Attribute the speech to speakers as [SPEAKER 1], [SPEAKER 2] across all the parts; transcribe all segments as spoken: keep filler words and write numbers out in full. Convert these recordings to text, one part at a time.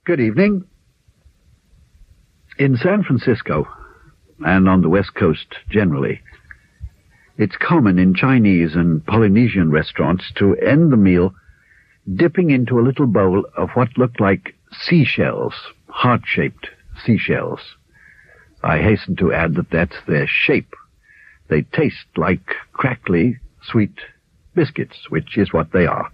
[SPEAKER 1] Good evening. In San Francisco, and on the West Coast generally, it's common in Chinese and Polynesian restaurants to end the meal dipping into a little bowl of what looked like seashells, heart-shaped seashells. I hasten to add that that's their shape. They taste like crackly, sweet biscuits, which is what they are.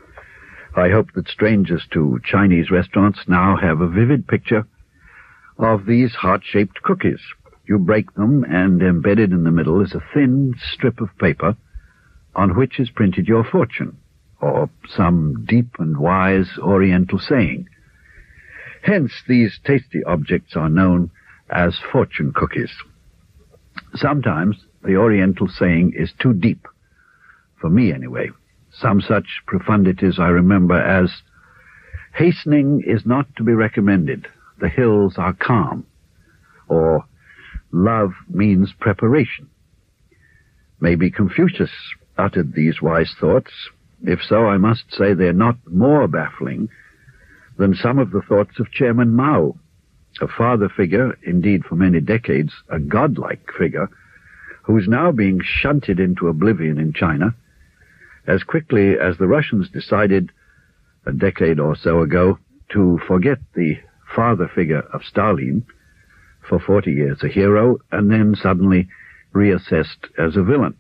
[SPEAKER 1] I hope that strangers to Chinese restaurants now have a vivid picture of these heart-shaped cookies. You break them, and embedded in the middle is a thin strip of paper on which is printed your fortune, or some deep and wise Oriental saying. Hence, these tasty objects are known as fortune cookies. Sometimes the Oriental saying is too deep, for me anyway. Some such profundities I remember as, hastening is not to be recommended, the hills are calm, or love means preparation. Maybe Confucius uttered these wise thoughts. If so, I must say they're not more baffling than some of the thoughts of Chairman Mao, a father figure, indeed for many decades, a godlike figure, who's now being shunted into oblivion in China, as quickly as the Russians decided a decade or so ago to forget the father figure of Stalin, for forty years a hero, and then suddenly reassessed as a villain.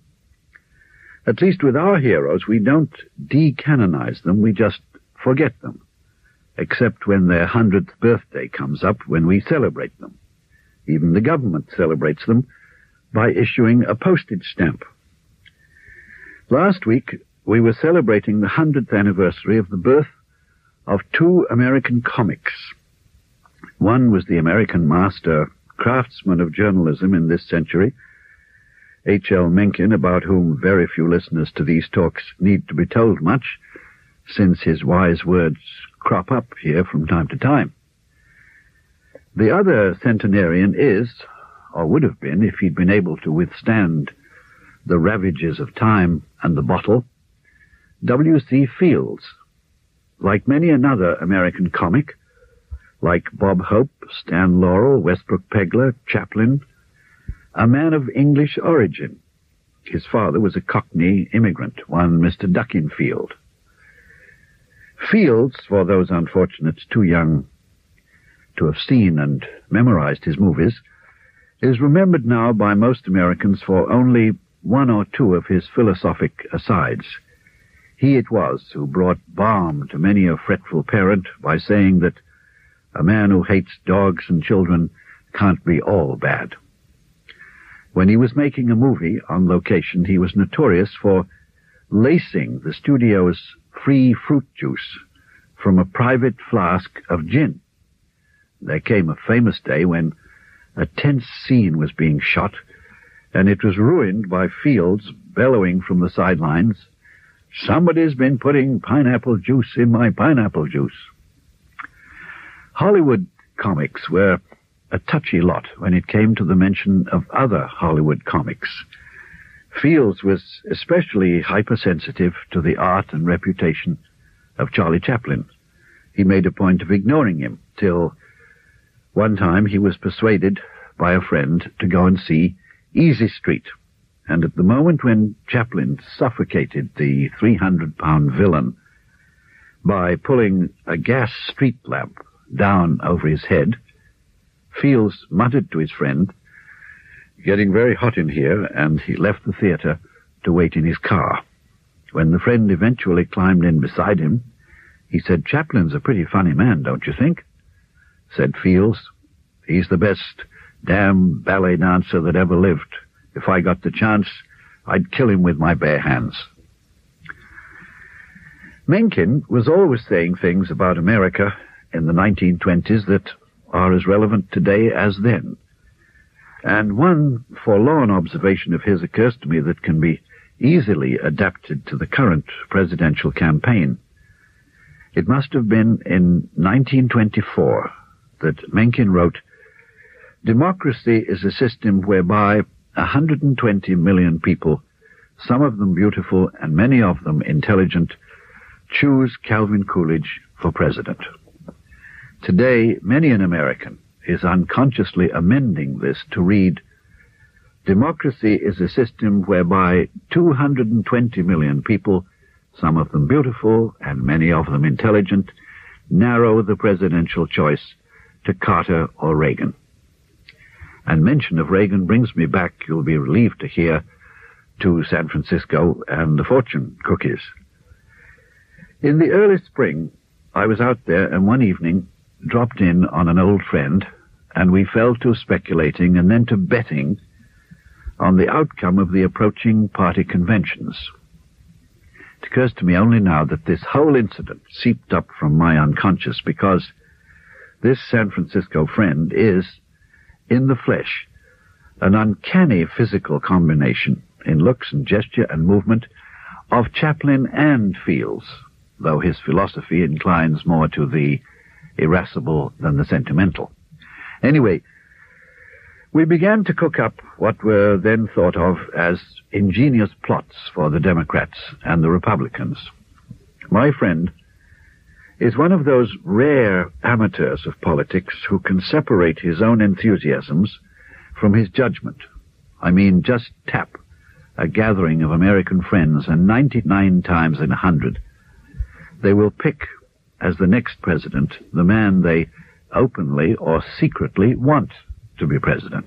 [SPEAKER 1] At least with our heroes, we don't decanonize them, we just forget them, except when their hundredth birthday comes up, when we celebrate them. Even the government celebrates them by issuing a postage stamp. Last week, we were celebrating the hundredth anniversary of the birth of two American comics. One was the American master craftsman of journalism in this century, H L Mencken, about whom very few listeners to these talks need to be told much, since his wise words crop up here from time to time. The other centenarian is, or would have been if he'd been able to withstand the ravages of time and the bottle, W C Fields. Like many another American comic, like Bob Hope, Stan Laurel, Westbrook Pegler, Chaplin, a man of English origin. His father was a Cockney immigrant, one Mister Duckinfield. Fields, for those unfortunates too young to have seen and memorized his movies, is remembered now by most Americans for only one or two of his philosophic asides. He it was who brought balm to many a fretful parent by saying that a man who hates dogs and children can't be all bad. When he was making a movie on location, he was notorious for lacing the studio's free fruit juice from a private flask of gin. There came a famous day when a tense scene was being shot, and it was ruined by Fields bellowing from the sidelines, "Somebody's been putting pineapple juice in my pineapple juice." Hollywood comics were a touchy lot when it came to the mention of other Hollywood comics. Fields was especially hypersensitive to the art and reputation of Charlie Chaplin. He made a point of ignoring him, till one time he was persuaded by a friend to go and see Easy Street, and at the moment when Chaplin suffocated the three hundred pound villain by pulling a gas street lamp down over his head, Fields muttered to his friend, "Getting very hot in here," and he left the theater to wait in his car. When the friend eventually climbed in beside him, he said, "Chaplin's a pretty funny man, don't you think?" Said Fields, "He's the best damn ballet dancer that ever lived. If I got the chance, I'd kill him with my bare hands." Mencken was always saying things about America in the nineteen twenties that are as relevant today as then. And one forlorn observation of his occurs to me that can be easily adapted to the current presidential campaign. It must have been in nineteen twenty-four that Mencken wrote, "Democracy is a system whereby one hundred twenty million people, some of them beautiful and many of them intelligent, choose Calvin Coolidge for president." Today, many an American is unconsciously amending this to read, democracy is a system whereby two hundred twenty million people, some of them beautiful and many of them intelligent, narrow the presidential choice to Carter or Reagan. And mention of Reagan brings me back, you'll be relieved to hear, to San Francisco and the fortune cookies. In the early spring, I was out there and one evening dropped in on an old friend, and we fell to speculating and then to betting on the outcome of the approaching party conventions. It occurs to me only now that this whole incident seeped up from my unconscious because this San Francisco friend is, in the flesh, an uncanny physical combination in looks and gesture and movement of Chaplin and Fields, though his philosophy inclines more to the irascible than the sentimental. Anyway, we began to cook up what were then thought of as ingenious plots for the Democrats and the Republicans. My friend is one of those rare amateurs of politics who can separate his own enthusiasms from his judgment. I mean, just tap a gathering of American friends, and ninety-nine times in a hundred, they will pick as the next president the man they openly or secretly want to be president.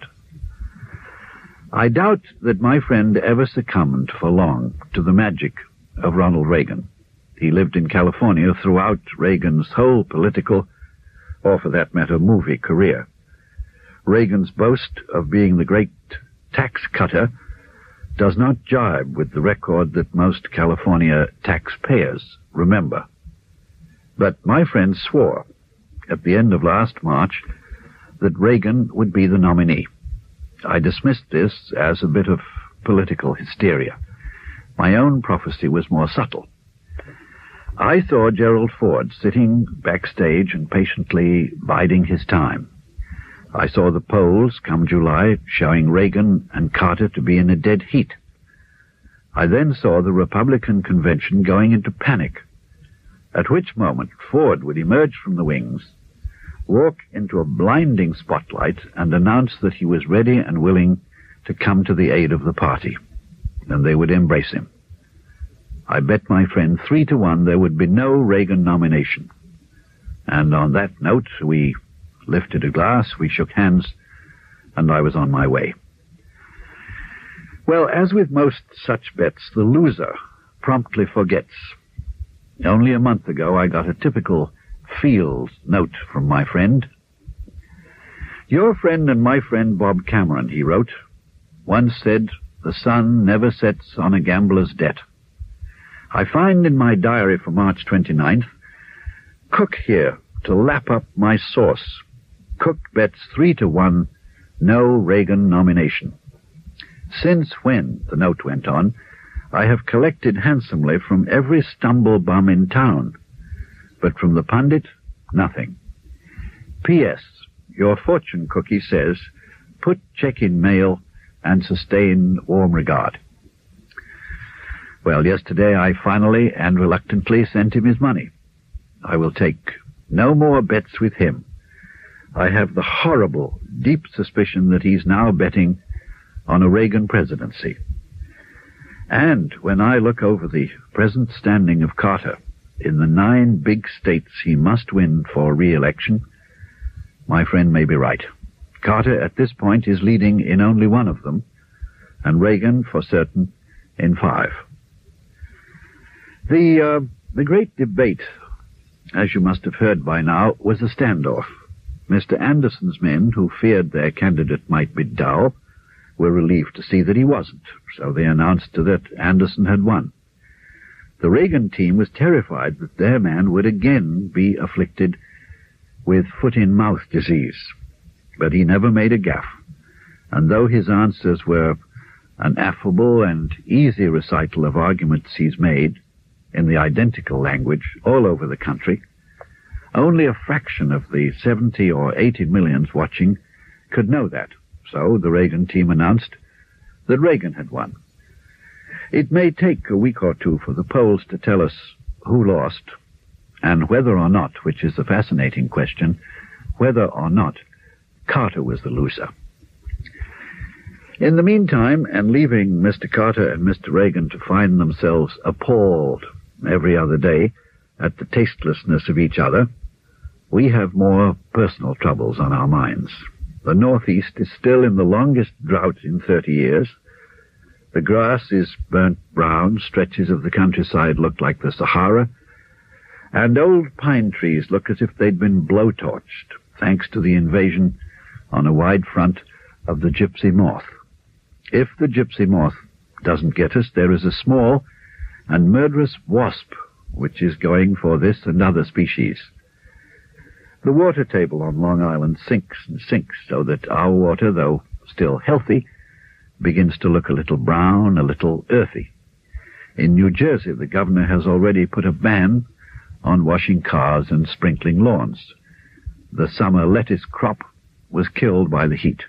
[SPEAKER 1] I doubt that my friend ever succumbed for long to the magic of Ronald Reagan. He lived in California throughout Reagan's whole political, or for that matter, movie career. Reagan's boast of being the great tax cutter does not jibe with the record that most California taxpayers remember. But my friend swore at the end of last March that Reagan would be the nominee. I dismissed this as a bit of political hysteria. My own prophecy was more subtle. I saw Gerald Ford sitting backstage and patiently biding his time. I saw the polls come July showing Reagan and Carter to be in a dead heat. I then saw the Republican convention going into panic, at which moment Ford would emerge from the wings, walk into a blinding spotlight, and announce that he was ready and willing to come to the aid of the party, and they would embrace him. I bet my friend three to one there would be no Reagan nomination. And on that note, we lifted a glass, we shook hands, and I was on my way. Well, as with most such bets, the loser promptly forgets. Only a month ago, I got a typical Fields note from my friend. Your friend and my friend Bob Cameron, he wrote, once said, the sun never sets on a gambler's debt. I find in my diary for March twenty-ninth, Cook here to lap up my sauce. Cook bets three to one, no Reagan nomination. Since when, the note went on, I have collected handsomely from every stumble bum in town, but from the pundit, nothing. P S. Your fortune cookie says, put check in mail and sustain warm regard. Well, yesterday I finally and reluctantly sent him his money. I will take no more bets with him. I have the horrible, deep suspicion that he's now betting on a Reagan presidency. And when I look over the present standing of Carter in the nine big states he must win for re-election, my friend may be right. Carter at this point is leading in only one of them, and Reagan, for certain, in five. The, uh, the great debate, as you must have heard by now, was a standoff. Mister Anderson's men, who feared their candidate might be dull, were relieved to see that he wasn't, so they announced that Anderson had won. The Reagan team was terrified that their man would again be afflicted with foot-in-mouth disease, but he never made a gaffe, and though his answers were an affable and easy recital of arguments he's made in the identical language all over the country, only a fraction of the seventy or eighty millions watching could know that. So the Reagan team announced that Reagan had won. It may take a week or two for the polls to tell us who lost and whether or not, which is the fascinating question, whether or not Carter was the loser. In the meantime, and leaving Mister Carter and Mister Reagan to find themselves appalled every other day at the tastelessness of each other, we have more personal troubles on our minds. The Northeast is still in the longest drought in thirty years. The grass is burnt brown, stretches of the countryside look like the Sahara, and old pine trees look as if they'd been blowtorched, thanks to the invasion on a wide front of the gypsy moth. If the gypsy moth doesn't get us, there is a small and murderous wasp which is going for this and other species. The water table on Long Island sinks and sinks, so that our water, though still healthy, begins to look a little brown, a little earthy. In New Jersey, the governor has already put a ban on washing cars and sprinkling lawns. The summer lettuce crop was killed by the heat.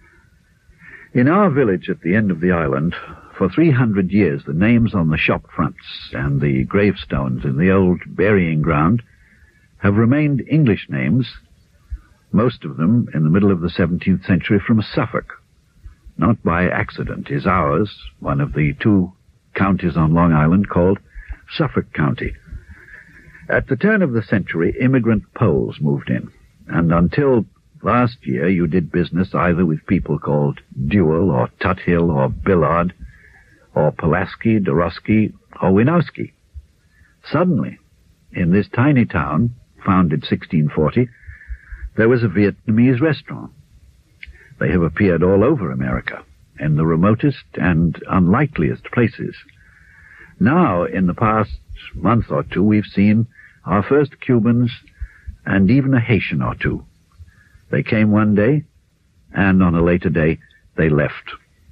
[SPEAKER 1] In our village at the end of the island, for three hundred years, the names on the shop fronts and the gravestones in the old burying ground have remained English names, most of them in the middle of the seventeenth century from Suffolk. Not by accident is ours one of the two counties on Long Island called Suffolk County. At the turn of the century, immigrant Poles moved in, and until last year you did business either with people called Duell or Tuthill or Billard or Pulaski, Dorosky or Winowski. Suddenly, in this tiny town, founded sixteen forty, there was a Vietnamese restaurant. They have appeared all over America, in the remotest and unlikeliest places. Now, in the past month or two, we've seen our first Cubans and even a Haitian or two. They came one day, and on a later day, they left.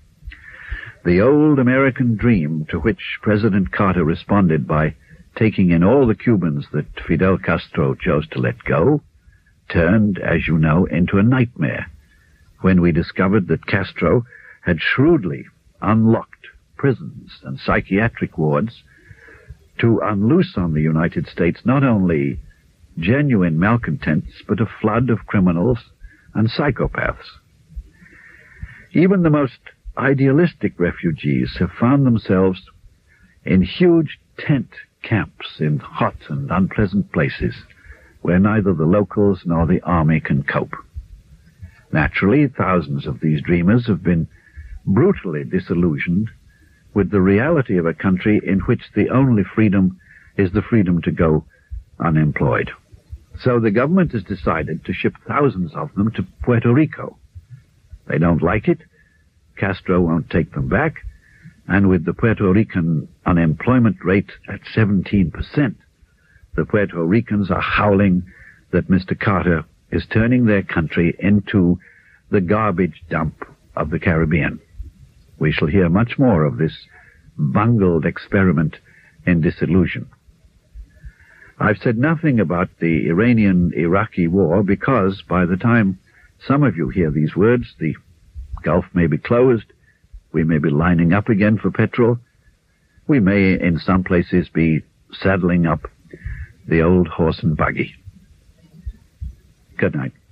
[SPEAKER 1] The old American dream, to which President Carter responded by taking in all the Cubans that Fidel Castro chose to let go, turned, as you know, into a nightmare when we discovered that Castro had shrewdly unlocked prisons and psychiatric wards to unloose on the United States not only genuine malcontents, but a flood of criminals and psychopaths. Even the most idealistic refugees have found themselves in huge tent camps in hot and unpleasant places where neither the locals nor the army can cope. Naturally, thousands of these dreamers have been brutally disillusioned with the reality of a country in which the only freedom is the freedom to go unemployed. So the government has decided to ship thousands of them to Puerto Rico. They don't like it. Castro won't take them back. And with the Puerto Rican unemployment rate at seventeen percent, the Puerto Ricans are howling that Mister Carter is turning their country into the garbage dump of the Caribbean. We shall hear much more of this bungled experiment in disillusion. I've said nothing about the Iranian-Iraqi war because by the time some of you hear these words, the Gulf may be closed, we may be lining up again for petrol, we may in some places be saddling up the old horse and buggy. Good night.